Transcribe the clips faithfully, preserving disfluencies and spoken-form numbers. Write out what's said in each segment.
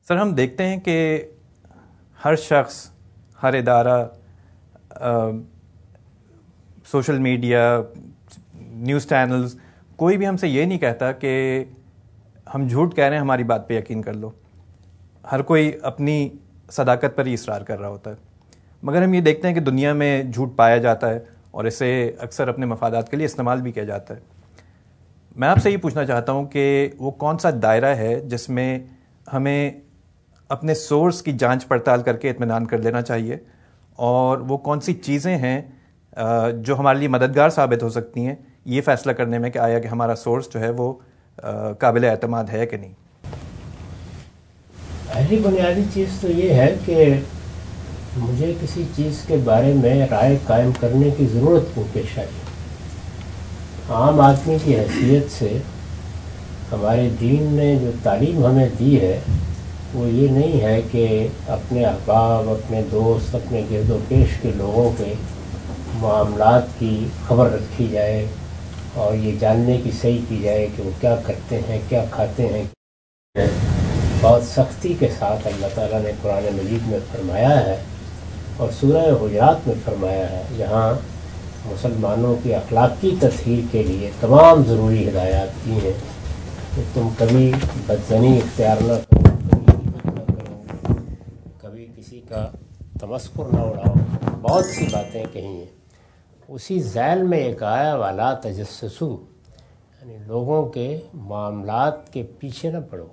سر ہم دیکھتے ہیں کہ ہر شخص، ہر ادارہ، سوشل میڈیا، نیوز چینلز، کوئی بھی ہم سے یہ نہیں کہتا کہ ہم جھوٹ کہہ رہے ہیں ہماری بات پہ یقین کر لو. ہر کوئی اپنی صداقت پر ہی اصرار کر رہا ہوتا ہے. مگر ہم یہ دیکھتے ہیں کہ دنیا میں جھوٹ پایا جاتا ہے اور اسے اکثر اپنے مفادات کے لیے استعمال بھی کیا جاتا ہے. میں آپ سے یہ پوچھنا چاہتا ہوں کہ وہ کون سا دائرہ ہے جس میں ہمیں اپنے سورس کی جانچ پڑتال کر کے اطمینان کر لینا چاہیے، اور وہ کون سی چیزیں ہیں جو ہمارے لیے مددگار ثابت ہو سکتی ہیں یہ فیصلہ کرنے میں کہ آیا کہ ہمارا سورس جو ہے وہ قابل اعتماد ہے کہ نہیں. پہلی بنیادی چیز تو یہ ہے کہ مجھے کسی چیز کے بارے میں رائے قائم کرنے کی ضرورت کیوں پیش آئی. عام آدمی کی حیثیت سے ہمارے دین نے جو تعلیم ہمیں دی ہے وہ یہ نہیں ہے کہ اپنے احباب، اپنے دوست، اپنے گرد و پیش کے لوگوں کے معاملات کی خبر رکھی جائے اور یہ جاننے کی صحیح کی جائے کہ وہ کیا کرتے ہیں، کیا کھاتے ہیں. بہت سختی کے ساتھ اللہ تعالیٰ نے قرآن مجید میں فرمایا ہے اور سورہ حجرات میں فرمایا ہے، جہاں مسلمانوں کی اخلاقی تطہیر کے لیے تمام ضروری ہدایات دی ہیں کہ تم کبھی بدزنی اختیار نہ کرو، کبھی کسی کا تمسخر نہ اڑاؤ. بہت سی باتیں کہی ہیں. اسی ذیل میں ایک آیا والا تجسسو، یعنی لوگوں کے معاملات کے پیچھے نہ پڑو.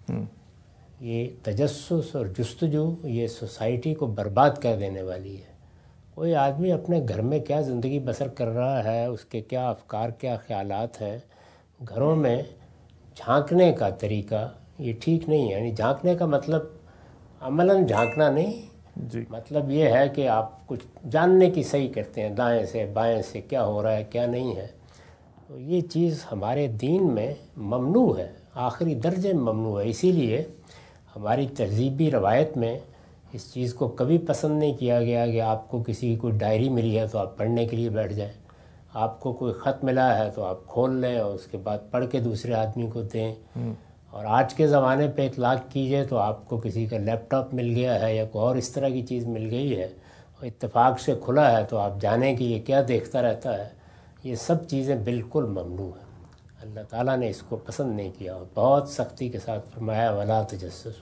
یہ تجسس اور جستجو یہ سوسائٹی کو برباد کر دینے والی ہے. کوئی آدمی اپنے گھر میں کیا زندگی بسر کر رہا ہے، اس کے کیا افکار، کیا خیالات ہیں، گھروں میں جھانکنے کا طریقہ یہ ٹھیک نہیں ہے. یعنی جھانکنے کا مطلب عملاً جھانکنا نہیں، جی مطلب یہ ہے کہ آپ کچھ جاننے کی صحیح کرتے ہیں، دائیں سے بائیں سے کیا ہو رہا ہے کیا نہیں ہے. تو یہ چیز ہمارے دین میں ممنوع ہے، آخری درجے میں ممنوع ہے. اسی لیے ہماری تہذیبی روایت میں اس چیز کو کبھی پسند نہیں کیا گیا کہ آپ کو کسی کی کوئی ڈائری ملی ہے تو آپ پڑھنے کے لیے بیٹھ جائیں، آپ کو کوئی خط ملا ہے تو آپ کھول لیں اور اس کے بعد پڑھ کے دوسرے آدمی کو دیں. اور آج کے زمانے پہ اطلاق کیجئے تو آپ کو کسی کا لیپ ٹاپ مل گیا ہے یا کوئی اور اس طرح کی چیز مل گئی ہے اور اتفاق سے کھلا ہے تو آپ جانیں کہ یہ کیا دیکھتا رہتا ہے. یہ سب چیزیں بالکل ممنوع ہیں. اللہ تعالیٰ نے اس کو پسند نہیں کیا اور بہت سختی کے ساتھ فرمایا ولا تجسس.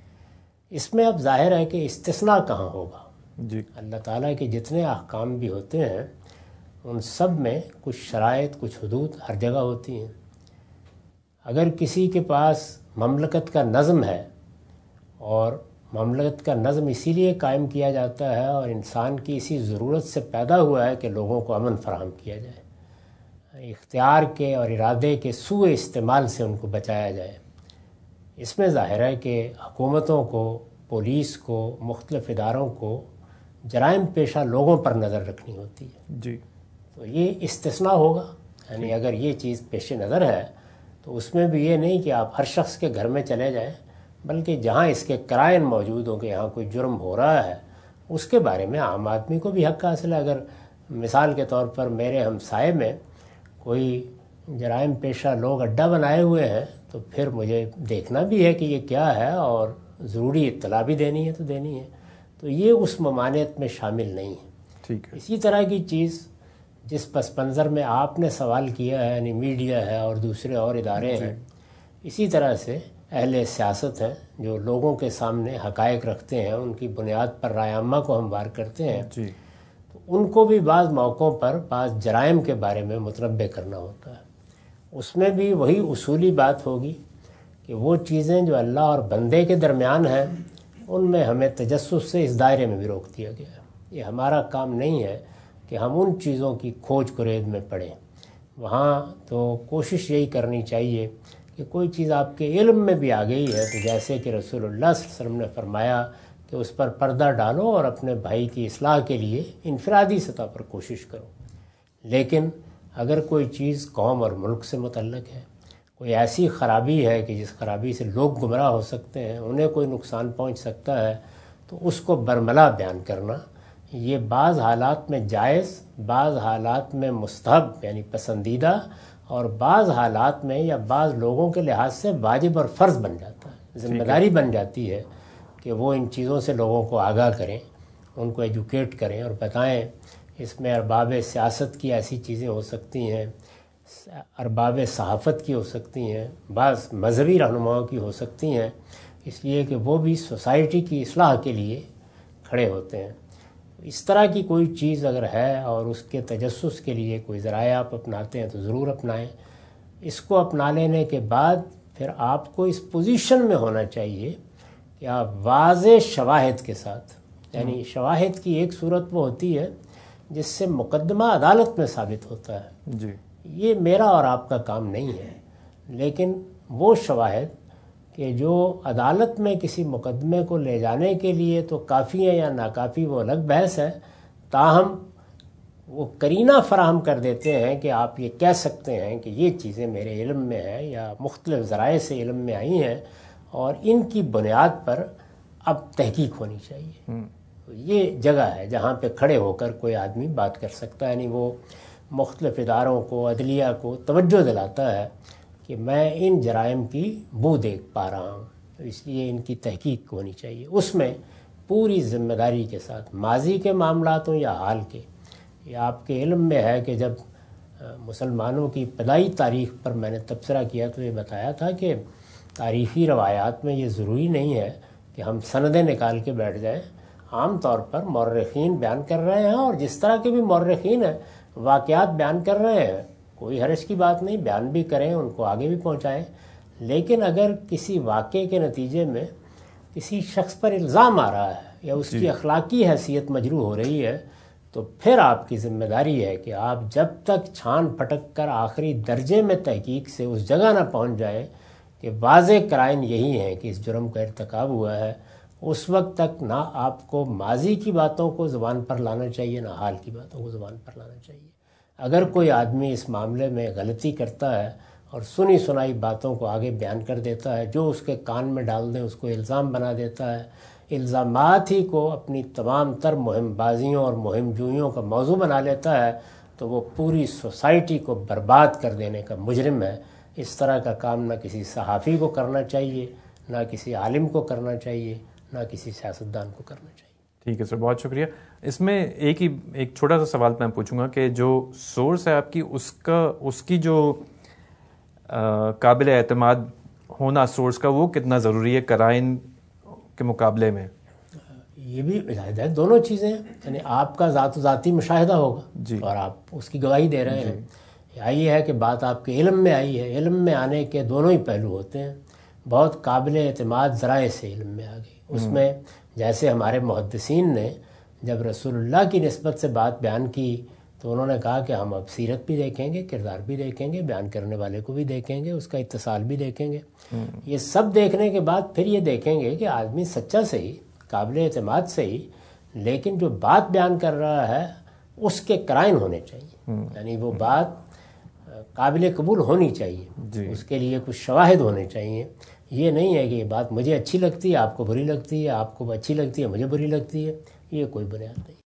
اس میں اب ظاہر ہے کہ استثناء کہاں ہوگا. جی اللہ تعالیٰ کے جتنے احکام بھی ہوتے ہیں ان سب میں کچھ شرائط، کچھ حدود ہر جگہ ہوتی ہیں. اگر کسی کے پاس مملکت کا نظم ہے اور مملکت کا نظم اسی لیے قائم کیا جاتا ہے اور انسان کی اسی ضرورت سے پیدا ہوا ہے کہ لوگوں کو امن فراہم کیا جائے، اختیار کے اور ارادے کے سوء استعمال سے ان کو بچایا جائے. اس میں ظاہر ہے کہ حکومتوں کو، پولیس کو، مختلف اداروں کو جرائم پیشہ لوگوں پر نظر رکھنی ہوتی ہے. جی تو یہ استثناء ہوگا. یعنی اگر یہ چیز پیش نظر ہے تو اس میں بھی یہ نہیں کہ آپ ہر شخص کے گھر میں چلے جائیں، بلکہ جہاں اس کے قرائن موجود ہوں کہ یہاں کوئی جرم ہو رہا ہے اس کے بارے میں عام آدمی کو بھی حق حاصل ہے. اگر مثال کے طور پر میرے ہمسائے میں کوئی جرائم پیشہ لوگ اڈہ بنائے ہوئے ہیں تو پھر مجھے دیکھنا بھی ہے کہ یہ کیا ہے اور ضروری اطلاع بھی دینی ہے تو دینی ہے. تو یہ اس ممانعت میں شامل نہیں ہے. ٹھیک ہے. اسی طرح کی چیز جس پس منظر میں آپ نے سوال کیا ہے، یعنی میڈیا ہے اور دوسرے اور ادارے ہیں، اسی طرح سے اہل سیاست ہیں جو لوگوں کے سامنے حقائق رکھتے ہیں، ان کی بنیاد پر رائے عامہ کو ہموار کرتے ہیں. جی تو ان کو بھی بعض موقعوں پر بعض جرائم کے بارے میں متنبع کرنا ہوتا ہے. اس میں بھی وہی اصولی بات ہوگی کہ وہ چیزیں جو اللہ اور بندے کے درمیان ہیں ان میں ہمیں تجسس سے اس دائرے میں بھی روک دیا گیا ہے. یہ ہمارا کام نہیں ہے کہ ہم ان چیزوں کی کھوج کرید میں پڑیں. وہاں تو کوشش یہی کرنی چاہیے کہ کوئی چیز آپ کے علم میں بھی آ گئی ہے تو جیسے کہ رسول اللہ صلی اللہ علیہ وسلم نے فرمایا کہ اس پر پردہ ڈالو اور اپنے بھائی کی اصلاح کے لیے انفرادی سطح پر کوشش کرو. لیکن اگر کوئی چیز قوم اور ملک سے متعلق ہے، کوئی ایسی خرابی ہے کہ جس خرابی سے لوگ گمراہ ہو سکتے ہیں، انہیں کوئی نقصان پہنچ سکتا ہے، تو اس کو برملا بیان کرنا یہ بعض حالات میں جائز، بعض حالات میں مستحب یعنی پسندیدہ، اور بعض حالات میں یا بعض لوگوں کے لحاظ سے واجب اور فرض بن جاتا ہے. ذمہ داری بن جاتی ہے کہ وہ ان چیزوں سے لوگوں کو آگاہ کریں، ان کو ایجوکیٹ کریں اور بتائیں اس میں ارباب سیاست کی ایسی چیزیں ہو سکتی ہیں، ارباب صحافت کی ہو سکتی ہیں، بعض مذہبی رہنماؤں کی ہو سکتی ہیں، اس لیے کہ وہ بھی سوسائٹی کی اصلاح کے لیے کھڑے ہوتے ہیں۔ اس طرح کی کوئی چیز اگر ہے اور اس کے تجسس کے لیے کوئی ذرائع آپ اپناتے ہیں تو ضرور اپنائیں۔ اس کو اپنا لینے کے بعد پھر آپ کو اس پوزیشن میں ہونا چاہیے کہ آپ واضح شواہد کے ساتھ، یعنی شواہد کی ایک صورت وہ ہوتی ہے جس سے مقدمہ عدالت میں ثابت ہوتا ہے، جی یہ میرا اور آپ کا کام نہیں ہے، لیکن وہ شواہد کہ جو عدالت میں کسی مقدمے کو لے جانے کے لیے تو کافی ہے یا ناکافی وہ الگ بحث ہے، تاہم وہ قرینہ فراہم کر دیتے ہیں کہ آپ یہ کہہ سکتے ہیں کہ یہ چیزیں میرے علم میں ہیں یا مختلف ذرائع سے علم میں آئی ہیں اور ان کی بنیاد پر اب تحقیق ہونی چاہیے۔ یہ جگہ ہے جہاں پہ کھڑے ہو کر کوئی آدمی بات کر سکتا ہے، یعنی وہ مختلف اداروں کو، عدلیہ کو توجہ دلاتا ہے کہ میں ان جرائم کی بو دیکھ پا رہا ہوں، تو اس لیے ان کی تحقیق ہونی چاہیے۔ اس میں پوری ذمہ داری کے ساتھ، ماضی کے معاملات ہوں یا حال کے۔ یہ آپ کے علم میں ہے کہ جب مسلمانوں کی ابتدائی تاریخ پر میں نے تبصرہ کیا تو یہ بتایا تھا کہ تاریخی روایات میں یہ ضروری نہیں ہے کہ ہم سندیں نکال کے بیٹھ جائیں۔ عام طور پر مورخین بیان کر رہے ہیں اور جس طرح کے بھی مورخین ہیں واقعات بیان کر رہے ہیں، کوئی حرج کی بات نہیں، بیان بھی کریں، ان کو آگے بھی پہنچائیں۔ لیکن اگر کسی واقعے کے نتیجے میں کسی شخص پر الزام آ رہا ہے یا اس کی اخلاقی حیثیت مجروح ہو رہی ہے تو پھر آپ کی ذمہ داری ہے کہ آپ جب تک چھان پھٹک کر آخری درجے میں تحقیق سے اس جگہ نہ پہنچ جائیں کہ واضح قرائن یہی ہیں کہ اس جرم کا ارتکاب ہوا ہے، اس وقت تک نہ آپ کو ماضی کی باتوں کو زبان پر لانا چاہیے، نہ حال کی باتوں کو زبان پر لانا چاہیے۔ اگر کوئی آدمی اس معاملے میں غلطی کرتا ہے اور سنی سنائی باتوں کو آگے بیان کر دیتا ہے، جو اس کے کان میں ڈال دیں اس کو الزام بنا دیتا ہے، الزامات ہی کو اپنی تمام تر مہم بازیوں اور مہم جوئیوں کا موضوع بنا لیتا ہے، تو وہ پوری سوسائٹی کو برباد کر دینے کا مجرم ہے۔ اس طرح کا کام نہ کسی صحافی کو کرنا چاہیے، نہ کسی عالم کو کرنا چاہیے، نہ کسی سیاستدان کو کرنا چاہیے۔ ٹھیک ہے سر، بہت شکریہ۔ اس میں ایک ہی ایک چھوٹا سا سوال میں پوچھوں گا کہ جو سورس ہے آپ کی، اس کا اس کی جو قابل اعتماد ہونا سورس کا، وہ کتنا ضروری ہے قرائن کے مقابلے میں؟ یہ بھی ہے، دونوں چیزیں، یعنی آپ کا ذات و ذاتی مشاہدہ ہوگا جی، اور آپ اس کی گواہی دے رہے ہیں، یا یہ ہے کہ بات آپ کے علم میں آئی ہے۔ علم میں آنے کے دونوں ہی پہلو ہوتے ہیں۔ بہت قابل اعتماد ذرائع سے علم میں آ گئی، اس میں جیسے ہمارے محدثین نے جب رسول اللہ کی نسبت سے بات بیان کی تو انہوں نے کہا کہ ہم اب سیرت بھی دیکھیں گے، کردار بھی دیکھیں گے، بیان کرنے والے کو بھی دیکھیں گے، اس کا اتصال بھی دیکھیں گے۔ یہ سب دیکھنے کے بعد پھر یہ دیکھیں گے کہ آدمی سچا صحیح، قابل اعتماد صحیح، لیکن جو بات بیان کر رہا ہے اس کے قرائن ہونے چاہیے، یعنی وہ بات قابل قبول ہونی چاہیے، اس کے لیے کچھ شواہد ہونے چاہیے۔ یہ نہیں ہے کہ یہ بات مجھے اچھی لگتی ہے، آپ کو بری لگتی ہے، آپ کو اچھی لگتی ہے، مجھے بری لگتی ہے، یہ کوئی بنیاد نہیں۔